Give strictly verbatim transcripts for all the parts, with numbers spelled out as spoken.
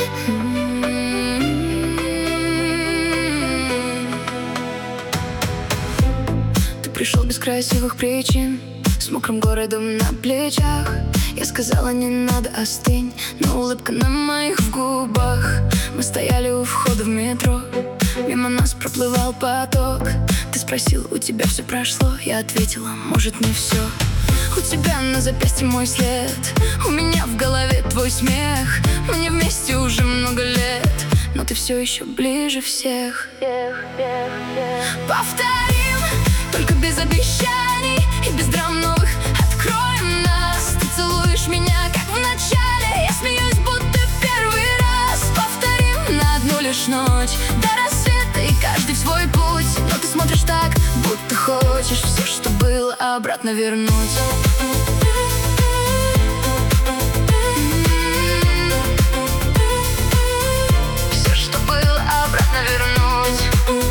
Ты пришел без красивых причин, с мокрым городом на плечах. Я сказала, не надо, остынь, но улыбка на моих губах. Мы стояли у входа в метро, мимо нас проплывал поток. Ты спросил, у тебя все прошло? Я ответила, может, не все. У тебя на запястье мой след, у меня в голове твой смех. Мы не вместе уже много лет, но ты все еще ближе всех. Повторим, только без обещаний и без драм новых. Откроем нас, ты целуешь меня, как в начале. Я смеюсь, будто первый раз. Повторим на одну лишь ночь, до рассвета, и каждый в свой путь. Но ты смотришь так, будто хочешь все, что было, обратно вернуть. Все, что было, обратно вернуть.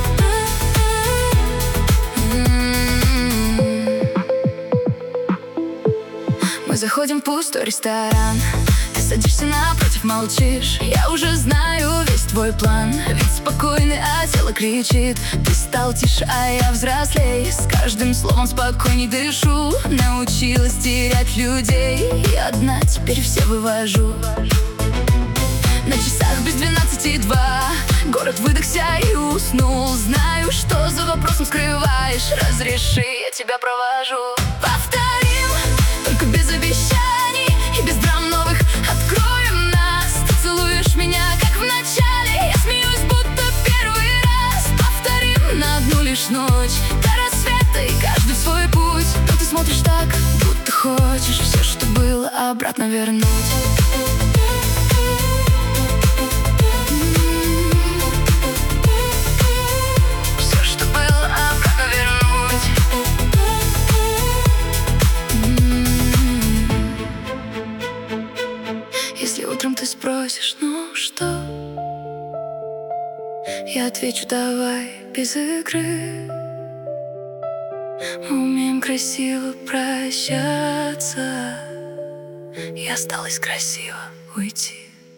Мы заходим в пустой ресторан, ты садишься напротив, молчишь. Я уже знаю весь твой план, ведь спокойный, а тело кричит. Ты стал тише, а я взрослей, с каждым словом спокойней дышу. Научилась терять людей, и одна теперь все вывожу. На часах без двенадцати два, город выдохся и уснул. Знаю, что за вопросом скрываешь, разреши, я тебя провожу. Повторим, только без обещаний и без драм новых. Откроем нас, ты целуешь меня, как в начале. Я смеюсь, будто первый раз. Повторим на одну лишь ночь, до рассвета, и каждый в свой путь. Но ты смотришь так, будто хочешь все, что было, обратно вернуть. Если утром ты спросишь, ну что, я отвечу, давай без игры. Мы умеем красиво прощаться, и осталось красиво уйти.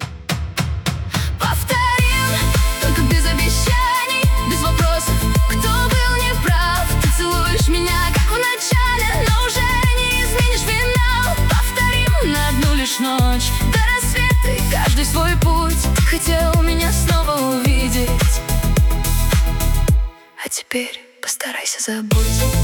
Повторим, только без обещаний, без вопросов, кто был неправ. Ты целуешь меня, как в начале, но уже не изменишь финал. Повторим на одну лишь ночь, до рассвета, и каждый свой путь. Ты хотел меня снова увидеть, а теперь постарайся забудь.